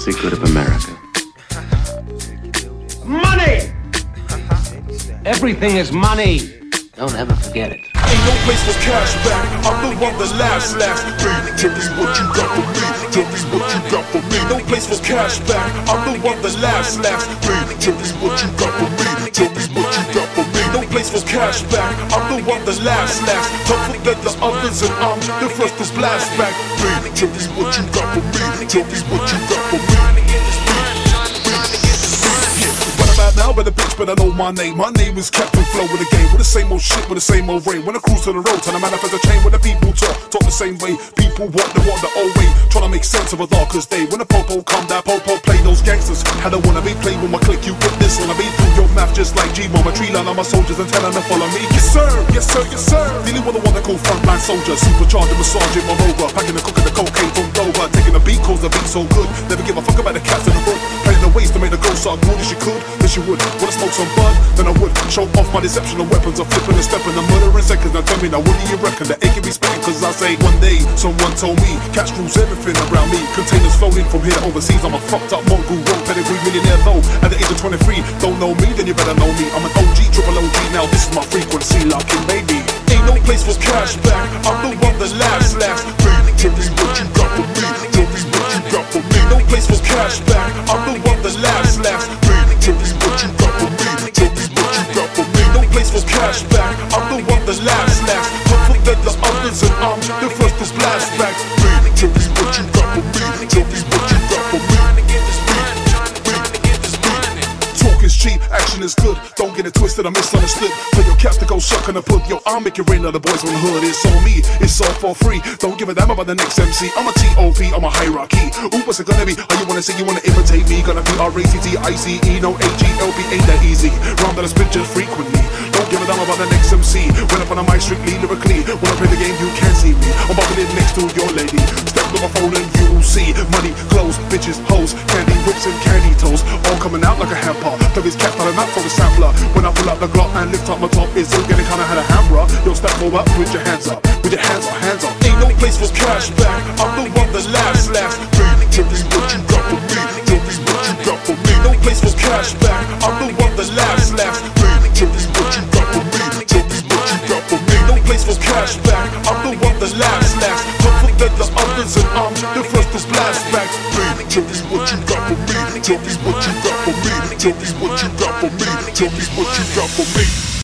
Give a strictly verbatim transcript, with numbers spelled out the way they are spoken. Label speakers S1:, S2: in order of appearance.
S1: secret of America.
S2: Money! Everything is money. Don't ever forget it.
S3: Ain't no place for cash back. I'm the one that laughs last. Baby, tell me what you got for me. Tell me what you got for me. No place for cash back. I'm the one that laughs last. Baby, tell me what you got for me. Tell me what you got for me. No place for cash back. I'm the one that laughs last. Don't forget the others and I'm the first to blast back. Baby, tell me what you got for me. Tell me what you got for me. Now with a bitch, but I know my name. My name is Captain Flow with the game, with the same old shit, with the same old rain. When I cruise to the road, turn a manifest a chain. When the people talk, talk the same way. People want the want the old way, trying to make sense of a darkest day. When the popo come, that popo play those gangsters. How they wanna be played with my click, you get this. Wanna be through your mouth just like G-Mo. My tree line on my soldiers and telling them to follow me. Yes sir, yes sir, yes sir. Dealing with the one that call frontline soldier, supercharged and massaging my rover, packing the cook and the cocaine from Dover, taking the beat cause the beat so good. Never give a fuck about the cats in the hood, playing the ways to make the girl so good as she could, as she would. Wanna smoke some bud, then I would show off my deceptional weapons of flipping and stepping and murdering seconds. Now tell me now, what do you reckon? The A can be spitting, cause I say one day someone told me catch rules everything around me. Containers floating from here to overseas. I'm a fucked up mongrel road pedigree millionaire though. At the age of twenty-three, don't know me, then you better know me. I'm an O G, triple O G. Now this is my frequency, locking baby. Ain't no place for cash back. I'm the one that laughs last. Baby, tell me what you got for me. Tell me what you got for me. No place for cash back. I'm the one that laughs last. Baby, tell me what you got for me. Tell me what you got for me. No place for cash back. I'm the one that laughs last. Don't forget the others and I'm the first to blast back. Baby, tell me what you got for me. Tell me what you got for me. Talk is cheap, action is good. Don't get it twisted, I misunderstood. Tell your caps to go suck on the put. Yo, I'll make it rain on the boys from the hood. It's on me, it's all for free. Don't give a damn about the next M C. I'm a T O P, I'm a hierarchy. Ooh, what's it gonna be? Oh, you wanna say you wanna imitate me? Gonna be R A C T I C E, no H E L P, ain't that easy. Round that I spit just frequently. Don't give a damn about the next M C. When up on the mic strictly lyrically. When I play the game, you can't see me. I'm bubbling next to your lady. Step to my phone and you will see money, clothes, bitches, hoes, candy whips and candy toes, all coming out like a hamper. Plug his cat on a map for the sampler. When I pull up the Glock and lift up my top, it's all getting kinda had a hammer. Yo, step forward with your hands up, with your hands up, hands up. Ain't no place for cash back. I'm the one that laughs last. Baby, tell me what you got for me. Tell me what you got for me. No place for cash back. I'm the one that laughs last. Baby, tell me what you got for me. Tell me what you got for me. No place for cash back. I'm the one that laughs last. Don't forget the others and I'm the first to blast back. Baby, tell me what you got for me. Tell me what you got for me. Tell me what you got for me. Tell me what you got for me.